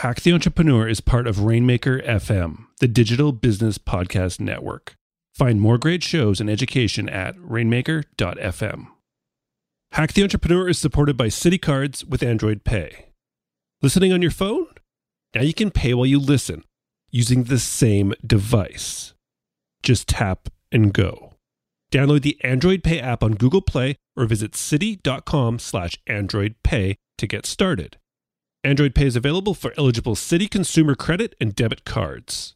Hack the Entrepreneur is part of Rainmaker FM, the digital business podcast network. Find more great shows and education at rainmaker.fm. Hack the Entrepreneur is supported by Citi Cards with Android Pay. Listening on your phone? Now you can pay while you listen using the same device. Just tap and go. Download the Android Pay app on Google Play or visit citi.com/AndroidPay to get started. Android Pay is available for eligible Citi consumer credit and debit cards.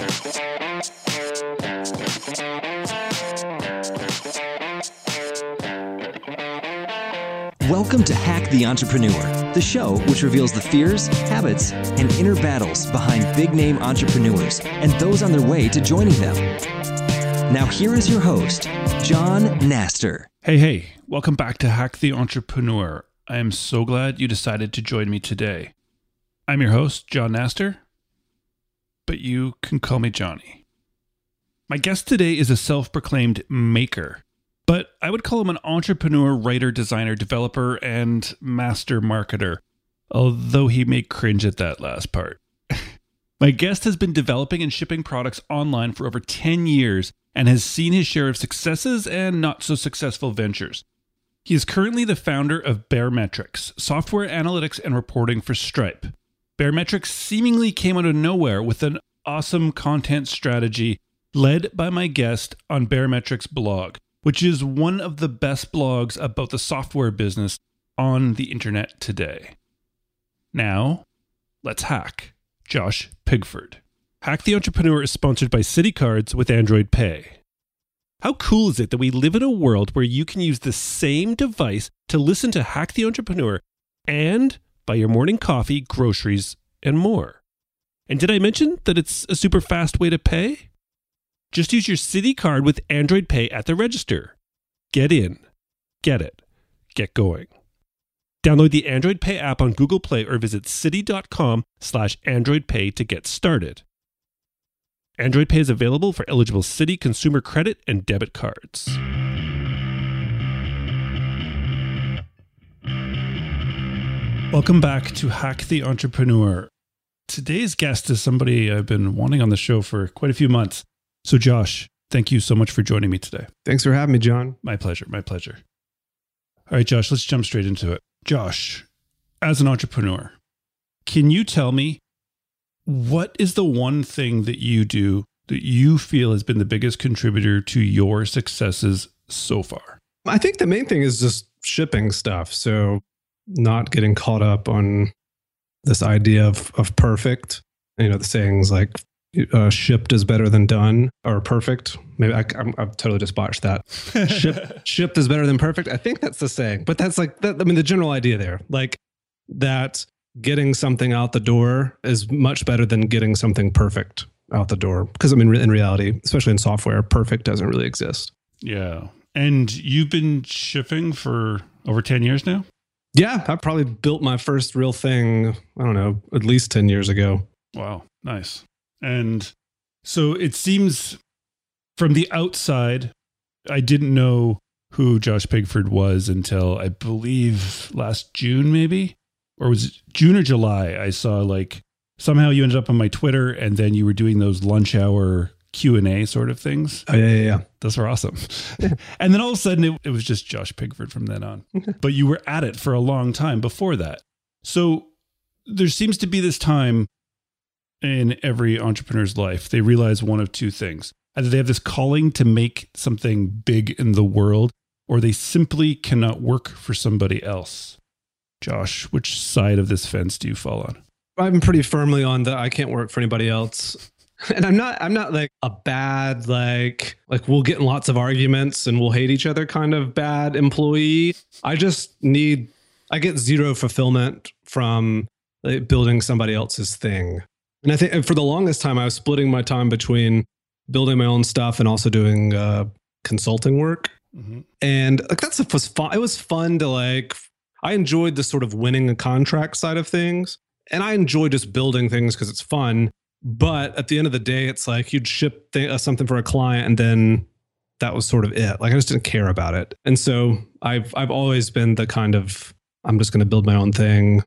Welcome to Hack the Entrepreneur, the show which reveals the fears, habits, and inner battles behind big-name entrepreneurs and those on their way to joining them. Now here is your host, John Naster. Hey, welcome back to Hack the Entrepreneur. I am so glad you decided to join me today. I'm your host, John Naster, but you can call me Johnny. My guest today is a self-proclaimed maker, but I would call him an entrepreneur, writer, designer, developer, and master marketer, although he may cringe at that last part. My guest has been developing and shipping products online for over 10 years and has seen his share of successes and not so successful ventures. He is currently the founder of Baremetrics, software analytics and reporting for Stripe. Baremetrics seemingly came out of nowhere with an awesome content strategy led by my guest on Baremetrics blog, which is one of the best blogs about the software business on the internet today. Now, let's hack Josh Pigford. Hack the Entrepreneur is sponsored by Citi Cards with Android Pay. How cool is it that we live in a world where you can use the same device to listen to Hack the Entrepreneur and buy your morning coffee, groceries, and more? And did I mention that it's a super fast way to pay? Just use your Citi Card with Android Pay at the register. Get in, get it, get going. Download the Android Pay app on Google Play or visit citi.com/AndroidPay to get started. Android Pay is available for eligible Citi consumer credit and debit cards. Welcome back to Hack the Entrepreneur. Today's guest is somebody I've been wanting on the show for quite a few months. So Josh, thank you so much for joining me today. Thanks for having me, John. My pleasure. All right, Josh, let's jump straight into it. Josh, as an entrepreneur, can you tell me what is the one thing that you do that you feel has been the biggest contributor to your successes so far? I think the main thing is just shipping stuff. So not getting caught up on this idea of perfect. You know, the sayings like shipped is better than done, or perfect. Maybe I've totally just botched that. Shipped is better than perfect. I think that's the saying, but that's like that. I mean, the general idea there, like that getting something out the door is much better than getting something perfect out the door. Because I mean, in reality, especially in software, perfect doesn't really exist. Yeah. And you've been shipping for over 10 years now? Yeah. I probably built my first real thing, I don't know, at least 10 years ago. Wow. Nice. And so it seems from the outside, I didn't know who Josh Pigford was until I believe last June, maybe, or was it June or July? I saw like somehow you ended up on my Twitter and then you were doing those lunch hour Q&A sort of things. Oh, yeah. Those were awesome. And then all of a sudden it was just Josh Pigford from then on. But you were at it for a long time before that. So there seems to be this time in every entrepreneur's life. They realize one of two things. Either they have this calling to make something big in the world, or they simply cannot work for somebody else. Josh, which side of this fence do you fall on? I'm pretty firmly on the I can't work for anybody else. And I'm not like a bad, like we'll get in lots of arguments and we'll hate each other kind of bad employee. I get zero fulfillment from building somebody else's thing. And I think for the longest time, I was splitting my time between building my own stuff and also doing consulting work. Mm-hmm. And like was fun. It was fun to I enjoyed the sort of winning a contract side of things. And I enjoy just building things because it's fun. But at the end of the day, it's like you'd ship something for a client and then that was sort of it. Like I just didn't care about it. And so I've always been the kind of, I'm just going to build my own thing.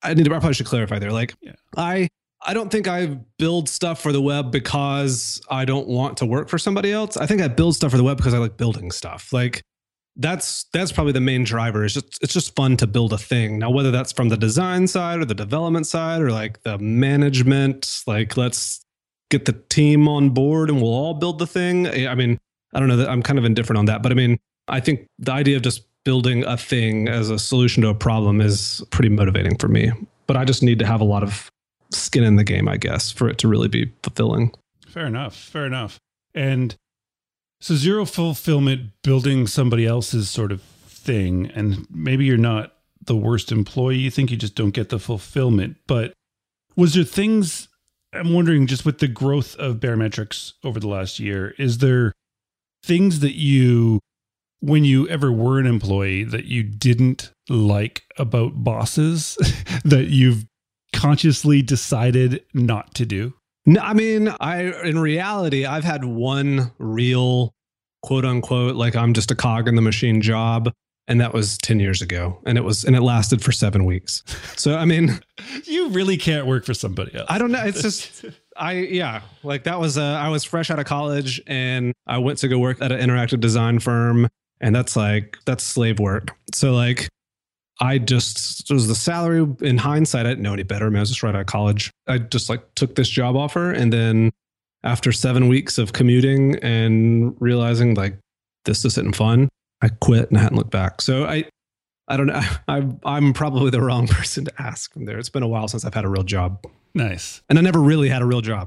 I probably should clarify there. Like, Yeah. I don't think I build stuff for the web because I don't want to work for somebody else. I think I build stuff for the web because I like building stuff. Like that's probably the main driver. It's just fun to build a thing. Now, whether that's from the design side or the development side or like the management, like let's get the team on board and we'll all build the thing. I mean, I don't know that I'm kind of indifferent on that, but I mean, I think the idea of just building a thing as a solution to a problem is pretty motivating for me. But I just need to have a lot of skin in the game, I guess, for it to really be fulfilling. Fair enough. And so zero fulfillment, building somebody else's sort of thing, and maybe you're not the worst employee, you think you just don't get the fulfillment. But was there things, I'm wondering, just with the growth of Baremetrics over the last year, is there things that you, when you ever were an employee, that you didn't like about bosses that you've consciously decided not to do? No, I mean, in reality, I've had one real quote unquote, like I'm just a cog in the machine job. And that was 10 years ago. And it lasted for 7 weeks. So, I mean, you really can't work for somebody else. I don't know. It's just, like that was, I was fresh out of college and I went to go work at an interactive design firm. And that's slave work. So like, it was the salary. In hindsight, I didn't know any better. I mean, I was just right out of college. I just like took this job offer. And then after 7 weeks of commuting and realizing like this isn't fun, I quit and I hadn't looked back. So I don't know. I'm probably the wrong person to ask from there. It's been a while since I've had a real job. Nice. And I never really had a real job.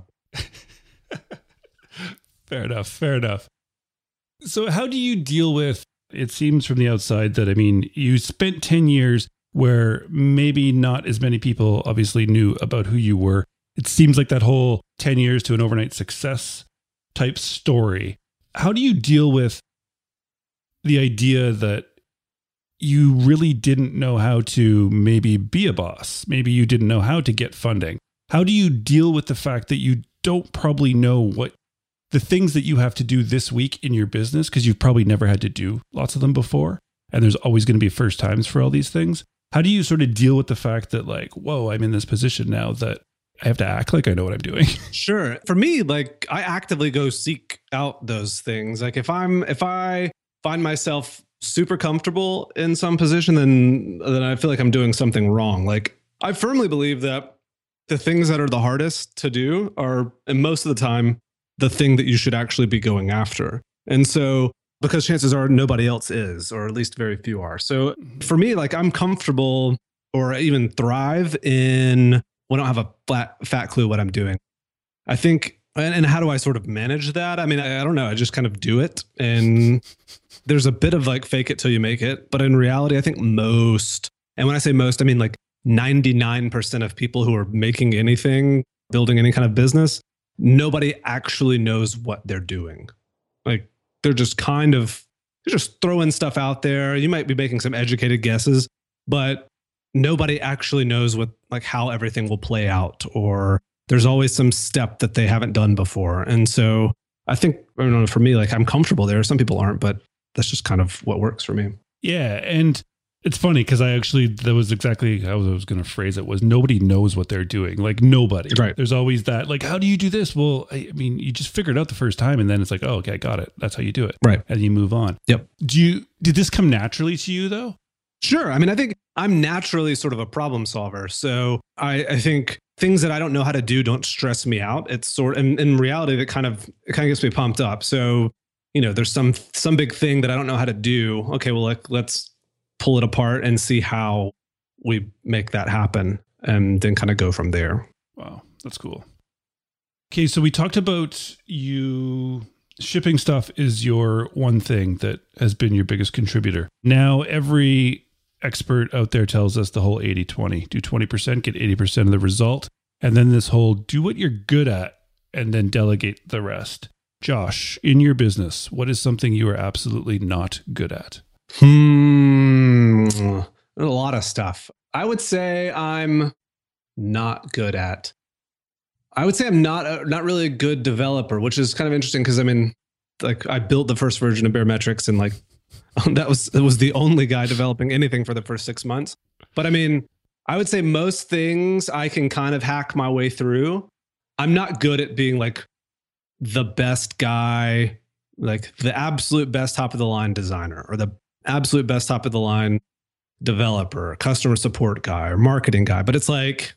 Fair enough. So how do you deal with, it seems from the outside that, I mean, you spent 10 years where maybe not as many people obviously knew about who you were. It seems like that whole 10 years to an overnight success type story. How do you deal with the idea that you really didn't know how to maybe be a boss? Maybe you didn't know how to get funding. How do you deal with the fact that you don't probably know what the things that you have to do this week in your business, because you've probably never had to do lots of them before, and there's always going to be first times for all these things? How do you sort of deal with the fact that like, whoa, I'm in this position now that I have to act like I know what I'm doing? Sure. For me, like I actively go seek out those things. Like if I find myself super comfortable in some position, then I feel like I'm doing something wrong. Like I firmly believe that the things that are the hardest to do are, and most of the time, the thing that you should actually be going after. And so, because chances are nobody else is, or at least very few are. So for me, like I'm comfortable or even thrive in when I don't have a fat clue what I'm doing. I think, and how do I sort of manage that? I mean, I don't know. I just kind of do it. And there's a bit of like fake it till you make it. But in reality, I think most, and when I say most, I mean like 99% of people who are making anything, building any kind of business, nobody actually knows what they're doing. Like they're just throwing stuff out there. You might be making some educated guesses, but nobody actually knows what, like how everything will play out, or there's always some step that they haven't done before. And so I think, I don't know, for me, like I'm comfortable there. Some people aren't, but that's just kind of what works for me. Yeah. And it's funny because that was exactly how I was going to phrase it, was nobody knows what they're doing. Like nobody. Right. There's always that, like, how do you do this? Well, I mean, you just figure it out the first time and then it's like, oh, okay, I got it. That's how you do it. Right. And you move on. Yep. Did this come naturally to you though? Sure. I mean, I think I'm naturally sort of a problem solver. So I think things that I don't know how to do don't stress me out. It's sort of, in reality, it kind of gets me pumped up. So, you know, there's some big thing that I don't know how to do. Okay, well, let's pull it apart and see how we make that happen, and then kind of go from there. Wow, that's cool. Okay, so we talked about you shipping stuff is your one thing that has been your biggest contributor. Now, every expert out there tells us the whole 80-20. Do 20%, get 80% of the result. And then this whole do what you're good at and then delegate the rest. Josh, in your business, what is something you are absolutely not good at? A lot of stuff. I would say I'm not good at. I would say I'm not really a good developer, which is kind of interesting because I mean, like I built the first version of Baremetrics and like it was the only guy developing anything for the first 6 months. But I mean, I would say most things I can kind of hack my way through. I'm not good at being like the best guy, like the absolute best top of the line designer or the absolute best top of the line developer, customer support guy or marketing guy. But it's like,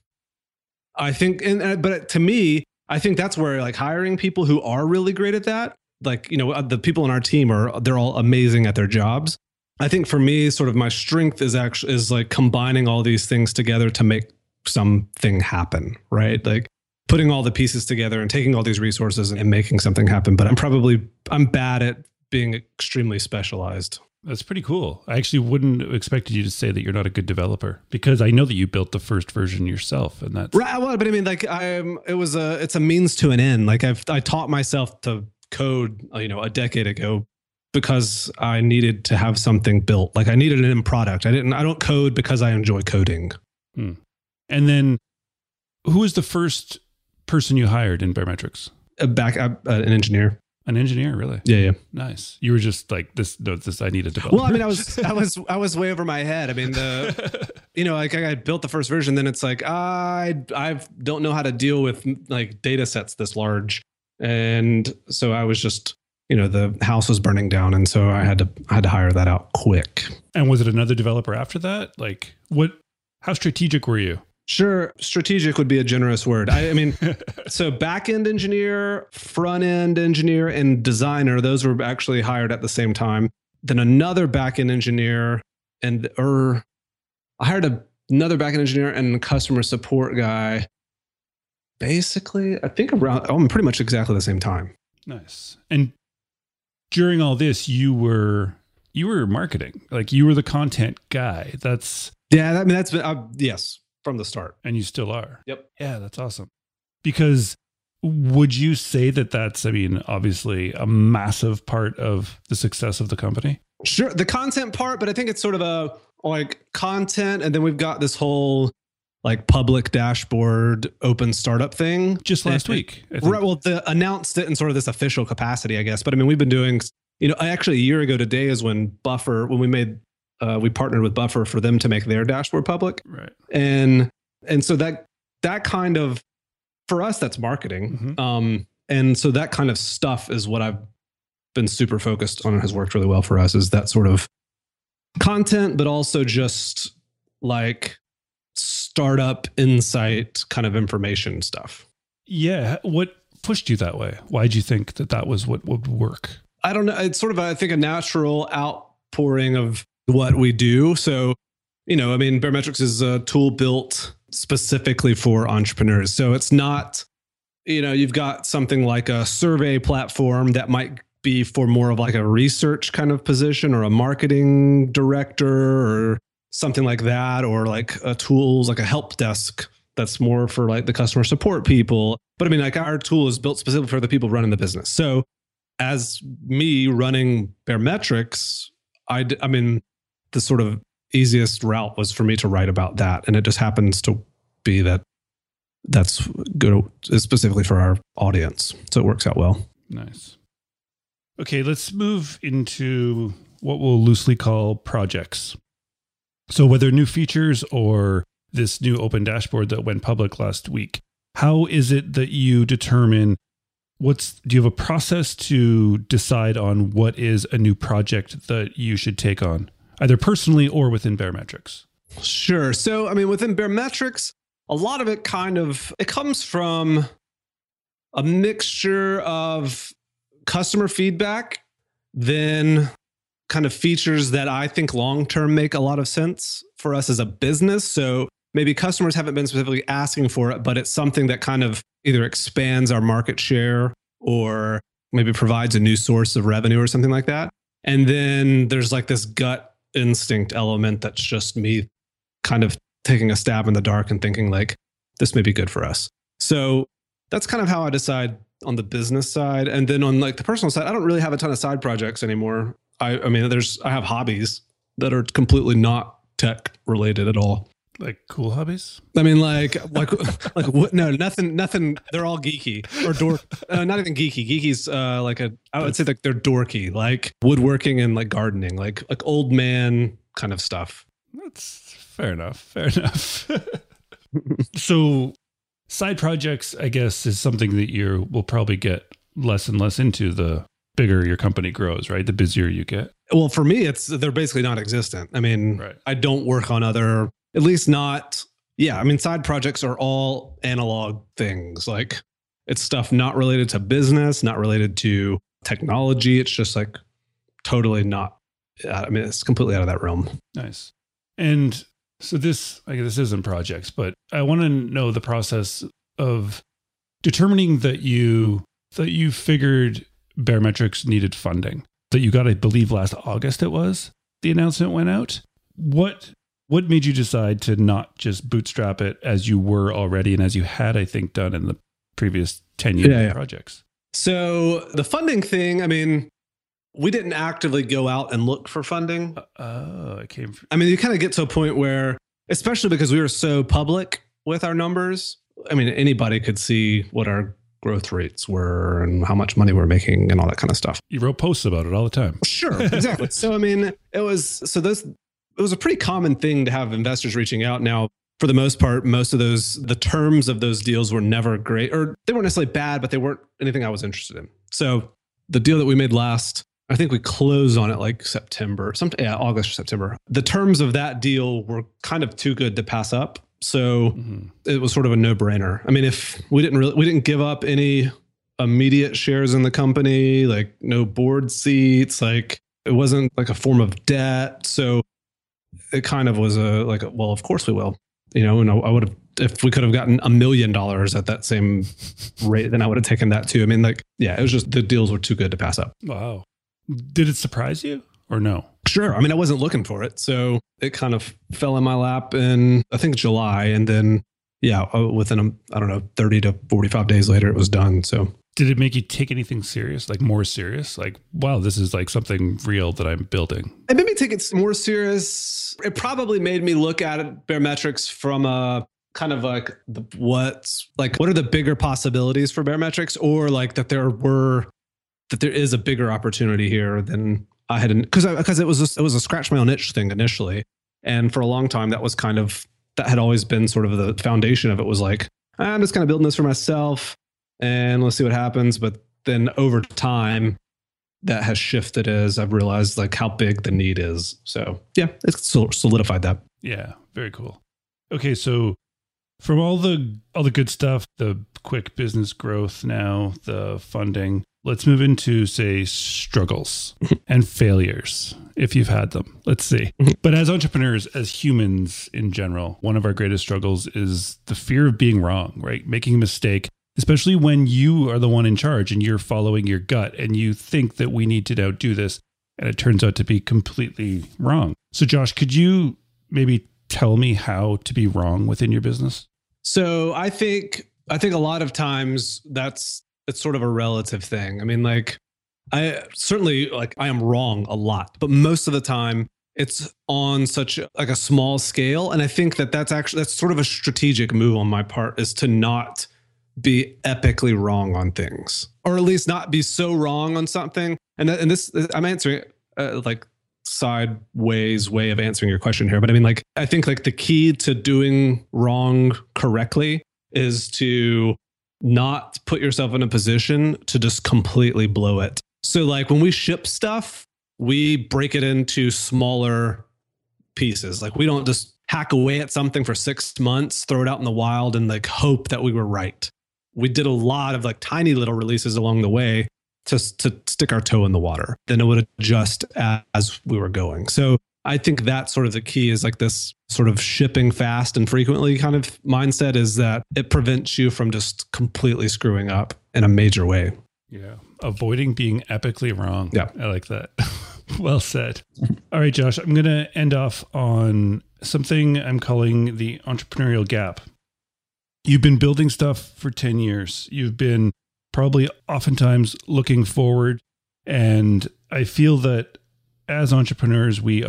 I think, but to me, I think that's where like hiring people who are really great at that, like, you know, the people on our team they're all amazing at their jobs. I think for me, sort of my strength is like combining all these things together to make something happen, right? Like putting all the pieces together and taking all these resources and making something happen. But I'm bad at being extremely specialized. That's pretty cool. I actually wouldn't have expected you to say that you're not a good developer because I know that you built the first version yourself, and that's right. Well, but I mean, like it's a means to an end. Like I taught myself to code, you know, a decade ago because I needed to have something built. Like I needed an end product. I don't code because I enjoy coding. And then who was the first person you hired in Baremetrics? An engineer. An engineer, really? Yeah. Nice. You were just like this. I need a developer. Well, I mean, I was way over my head. I mean, you know, like I built the first version, then it's like I don't know how to deal with like data sets this large, and so I was just, you know, the house was burning down, and so I had to hire that out quick. And was it another developer after that? Like how strategic were you? Sure. Strategic would be a generous word. I mean, so back-end engineer, front-end engineer, and designer, those were actually hired at the same time. Then another back-end engineer I hired another back-end engineer and a customer support guy. Basically, I think pretty much exactly the same time. Nice. And during all this, you were marketing, like you were the content guy. That's been, yes. From the start. And you still are. Yep. Yeah, that's awesome. Because would you say that that's, I mean, obviously a massive part of the success of the company? Sure. The content part, but I think it's sort of a like content. And then we've got this whole like public dashboard, open startup thing. Just last week. Right. Well, announced it in sort of this official capacity, I guess. But I mean, we've been doing, you know, actually a year ago today is when we partnered with Buffer for them to make their dashboard public. Right. And so that kind of, for us, that's marketing. Mm-hmm. And so that kind of stuff is what I've been super focused on and has worked really well for us, is that sort of content, but also just like startup insight kind of information stuff. Yeah. What pushed you that way? Why'd you think that was what would work? I don't know. It's sort of, I think, a natural outpouring of what we do. So, you know, I mean, Baremetrics is a tool built specifically for entrepreneurs. So it's not, you know, you've got something like a survey platform that might be for more of like a research kind of position or a marketing director or something like that, or like a tools like a help desk that's more for like the customer support people. But I mean, like our tool is built specifically for the people running the business. So as me running Baremetrics, I mean, the sort of easiest route was for me to write about that. And it just happens to be that's good specifically for our audience. So it works out well. Nice. Okay, let's move into what we'll loosely call projects. So whether new features or this new open dashboard that went public last week, how is it that you determine do you have a process to decide on what is a new project that you should take on, either personally or within Baremetrics? Sure. So, I mean, within Baremetrics, a lot of it it comes from a mixture of customer feedback, then kind of features that I think long-term make a lot of sense for us as a business. So maybe customers haven't been specifically asking for it, but it's something that kind of either expands our market share or maybe provides a new source of revenue or something like that. And then there's like this gut instinct element that's just me kind of taking a stab in the dark and thinking like, this may be good for us. So that's kind of how I decide on the business side. And then on like the personal side, I don't really have a ton of side projects anymore. I mean, I have hobbies that are completely not tech related at all. Like cool hobbies? I mean, like what? No, nothing. They're all geeky or dork. Not even geeky. Geeky's I would say like they're dorky, like woodworking and like gardening, like old man kind of stuff. That's Fair enough. Fair enough. So side projects, I guess, is something that you will probably get less and less into the bigger your company grows, right? The busier you get. Well, for me, they're basically non-existent. I mean, Right. I don't work on at least not. Yeah. I mean, side projects are all analog things. Like it's stuff not related to business, not related to technology. It's just like totally not. I mean, it's completely out of that realm. Nice. And so this isn't projects, but I want to know the process of determining that you figured Baremetrics needed funding, that you got, I believe last August it was, the announcement went out. What made you decide to not just bootstrap it as you were already and as you had, I think, done in the previous 10-year projects? So the funding thing, I mean, we didn't actively go out and look for funding. It came from... I mean, you kind of get to a point where, especially because we were so public with our numbers, I mean, anybody could see what our growth rates were and how much money we're making and all that kind of stuff. You wrote posts about it all the time. Sure, exactly. So, I mean, it was a pretty common thing to have investors reaching out. Now, for the most part, the terms of those deals were never great, or they weren't necessarily bad, but they weren't anything I was interested in. So the deal that we made last, I think we closed on it like August or September. The terms of that deal were kind of too good to pass up. So it was sort of a no-brainer. I mean, if we didn't give up any immediate shares in the company, like no board seats, like it wasn't like a form of debt. So it kind of was well, of course we will, and I would have, if we could have gotten $1 million at that same rate, then I would have taken that too. I mean, it was just the deals were too good to pass up. Wow. Did it surprise you or no? Sure. I mean, I wasn't looking for it. So it kind of fell in my lap in, I think, July. And then, within, 30 to 45 days later, it was done. So did it make you take anything serious, like more serious? Like, wow, this is like something real that I'm building. It made me take it more serious. It probably made me look at Baremetrics from a kind of like what are the bigger possibilities for Baremetrics, or like that there is a bigger opportunity here than I had, because it was a scratch my own itch thing initially. And for a long time, that had always been sort of the foundation of it, was like, I'm just kind of building this for myself and let's see what happens. But then over time, that has shifted as I've realized like how big the need is. So yeah, it's solidified that. Yeah, very cool. Okay, so from all the good stuff, the quick business growth now, the funding, let's move into, say, struggles and failures, if you've had them. Let's see. But as entrepreneurs, as humans in general, one of our greatest struggles is the fear of being wrong, right? Making a mistake, especially when you are the one in charge and you're following your gut and you think that we need to now do this, and it turns out to be completely wrong. So Josh, could you maybe tell me how to be wrong within your business? So I think a lot of times it's sort of a relative thing. I mean, like I am wrong a lot, but most of the time it's on such like a small scale. And I think that's sort of a strategic move on my part, is to not be epically wrong on things, or at least not be so wrong on something. And this, I'm answering like sideways way of answering your question here. But I mean, like, I think like the key to doing wrong correctly is to not put yourself in a position to just completely blow it. So like when we ship stuff, we break it into smaller pieces. Like we don't just hack away at something for 6 months, throw it out in the wild and like hope that we were right. We did a lot of like tiny little releases along the way to stick our toe in the water. Then it would adjust as we were going. So I think that's sort of the key, is like this sort of shipping fast and frequently kind of mindset, is that it prevents you from just completely screwing up in a major way. Yeah. Avoiding being epically wrong. Yeah. I like that. Well said. All right, Josh, I'm going to end off on something I'm calling the entrepreneurial gap. You've been building stuff for 10 years. You've been probably oftentimes looking forward. And I feel that as entrepreneurs, we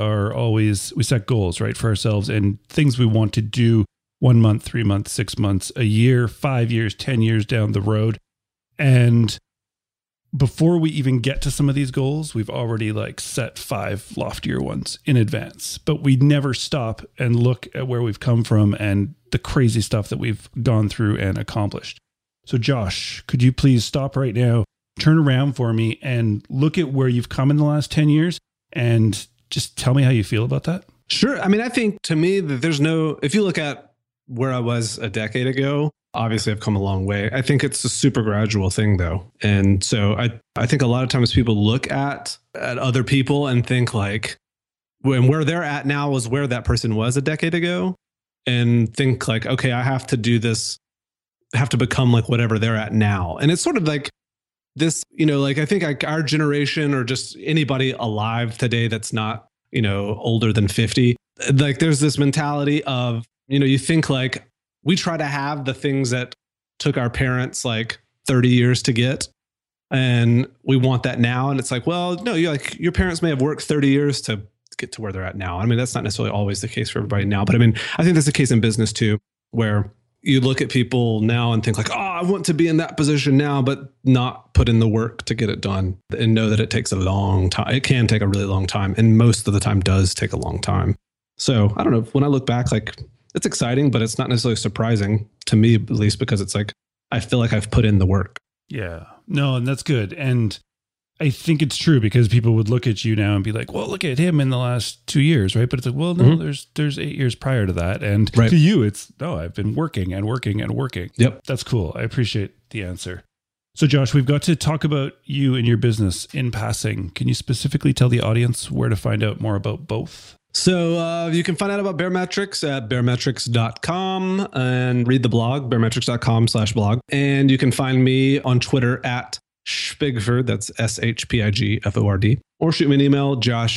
set goals, right, for ourselves and things we want to do 1 month, 3 months, 6 months, a year, 5 years, 10 years down the road. And before we even get to some of these goals, we've already like set 5 loftier ones in advance, but we never stop and look at where we've come from and the crazy stuff that we've gone through and accomplished. So Josh, could you please stop right now, turn around for me and look at where you've come in the last 10 years and just tell me how you feel about that? Sure. I mean, I think to me that if you look at where I was a decade ago, obviously I've come a long way. I think it's a super gradual thing though. And so I think a lot of times people look at other people and think like, when where they're at now is where that person was a decade ago, and think like, okay, I have to do this, I have to become like whatever they're at now. And it's sort of like this, like I think like our generation or just anybody alive today that's not, older than 50, like there's this mentality of, you think like we try to have the things that took our parents like 30 years to get, and we want that now. And it's like, well, no, your parents may have worked 30 years to get to where they're at now. I mean, that's not necessarily always the case for everybody now, but I mean, I think that's the case in business too, where you look at people now and think like, oh, I want to be in that position now, but not put in the work to get it done, and know that it takes a long time. It can take a really long time, and most of the time does take a long time. So I don't know, when I look back, like it's exciting, but it's not necessarily surprising to me, at least, because it's like, I feel like I've put in the work. Yeah, no, and that's good. And I think it's true, because people would look at you now and be like, well, look at him in the last 2 years, right? But it's like, well, no, there's 8 years prior to that. And to you, it's, no, I've been working and working and working. Yep. That's cool. I appreciate the answer. So Josh, we've got to talk about you and your business in passing. Can you specifically tell the audience where to find out more about both? So you can find out about Baremetrics at baremetrics.com and read the blog, baremetrics.com/blog. And you can find me on Twitter at Spigford, that's SHPIGFORD, or shoot me an email,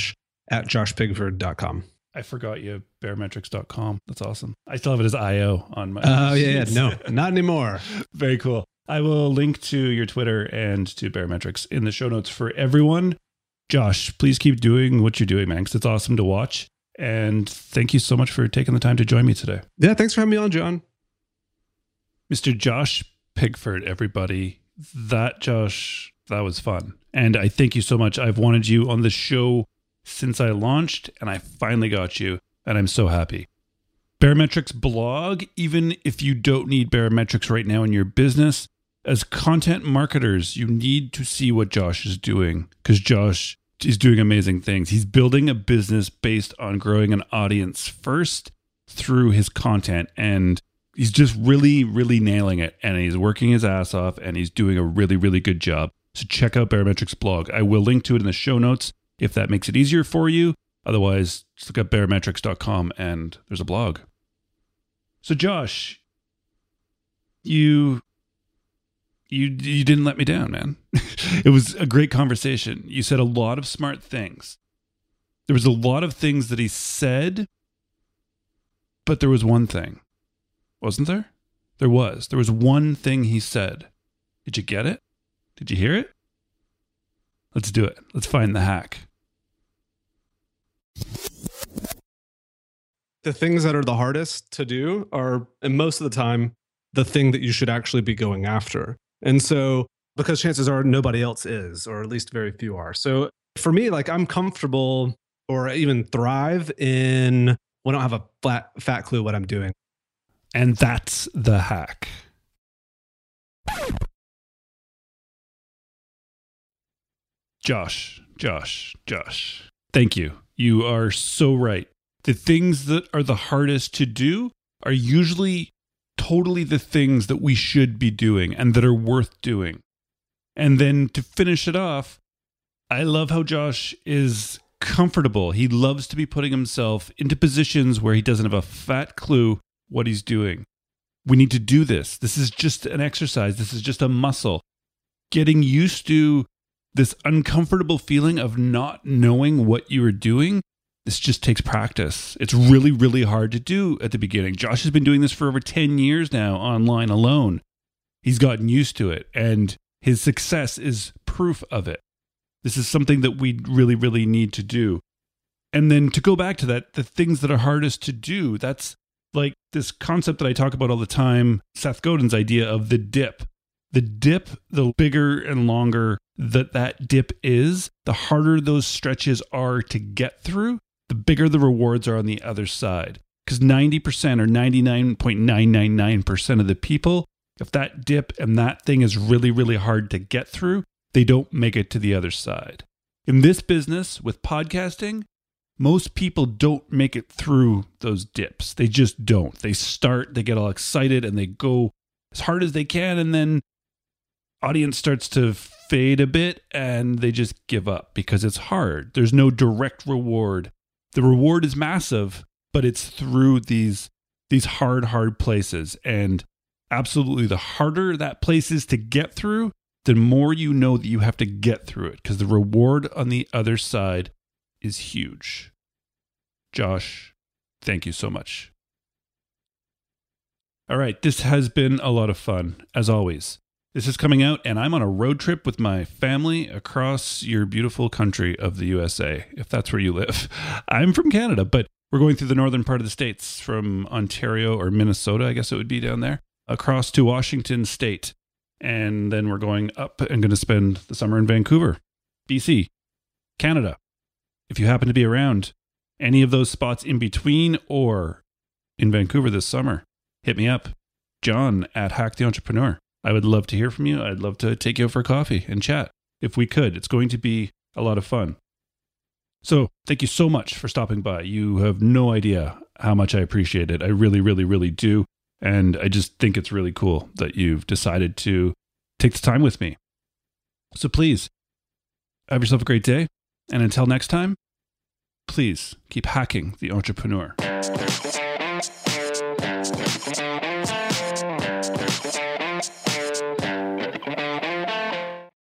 josh@joshpigford.com. I forgot you, baremetrics.com. That's awesome. I still have it as IO on my... Oh, yeah. No, not anymore. Very cool. I will link to your Twitter and to Baremetrics in the show notes for everyone. Josh, please keep doing what you're doing, man, because it's awesome to watch. And thank you so much for taking the time to join me today. Yeah, thanks for having me on, John. Mr. Josh Pigford, everybody. That was fun. And I thank you so much. I've wanted you on the show since I launched, and I finally got you, and I'm so happy. Baremetrics blog, even if you don't need Baremetrics right now in your business, as content marketers, you need to see what Josh is doing, because Josh is doing amazing things. He's building a business based on growing an audience first through his content, and he's just really, really nailing it, and he's working his ass off, and he's doing a really, really good job. So check out Baremetrics blog. I will link to it in the show notes if that makes it easier for you. Otherwise, just look at baremetrics.com and there's a blog. So Josh, you didn't let me down, man. It was a great conversation. You said a lot of smart things. There was a lot of things that he said, but there was one thing. Wasn't there? There was. There was one thing he said. Did you get it? Did you hear it? Let's do it. Let's find the hack. The things that are the hardest to do are, and most of the time, the thing that you should actually be going after. And so, because chances are nobody else is, or at least very few are. So for me, like I'm comfortable or even thrive in when I don't have a fat clue what I'm doing. And that's the hack. Josh. Thank you. You are so right. The things that are the hardest to do are usually totally the things that we should be doing and that are worth doing. And then to finish it off, I love how Josh is comfortable. He loves to be putting himself into positions where he doesn't have a fat clue what he's doing. We need to do this. This is just an exercise. This is just a muscle. Getting used to this uncomfortable feeling of not knowing what you are doing, this just takes practice. It's really, really hard to do at the beginning. Josh has been doing this for over 10 years now online alone. He's gotten used to it, and his success is proof of it. This is something that we really, really need to do. And then to go back to that, the things that are hardest to do, that's like this concept that I talk about all the time, Seth Godin's idea of the dip. The dip, the bigger and longer that dip is, the harder those stretches are to get through, the bigger the rewards are on the other side. Because 90% or 99.999% of the people, if that dip and that thing is really, really hard to get through, they don't make it to the other side. In this business with podcasting, most people don't make it through those dips. They just don't. They start, they get all excited, and they go as hard as they can, and then audience starts to fade a bit, and they just give up because it's hard. There's no direct reward. The reward is massive, but it's through these hard places. And absolutely, the harder that place is to get through, the more you know that you have to get through it, because the reward on the other side is huge. Josh, thank you so much. All right, this has been a lot of fun, as always. This is coming out, and I'm on a road trip with my family across your beautiful country of the USA, if that's where you live. I'm from Canada, but we're going through the northern part of the States, from Ontario or Minnesota, I guess it would be down there, across to Washington State. And then we're going up and going to spend the summer in Vancouver, BC, Canada. If you happen to be around any of those spots in between or in Vancouver this summer, hit me up, John at Hack the Entrepreneur. I would love to hear from you. I'd love to take you out for coffee and chat if we could. It's going to be a lot of fun. So thank you so much for stopping by. You have no idea how much I appreciate it. I really, really, really do. And I just think it's really cool that you've decided to take the time with me. So please, have yourself a great day. And until next time, please keep hacking the entrepreneur.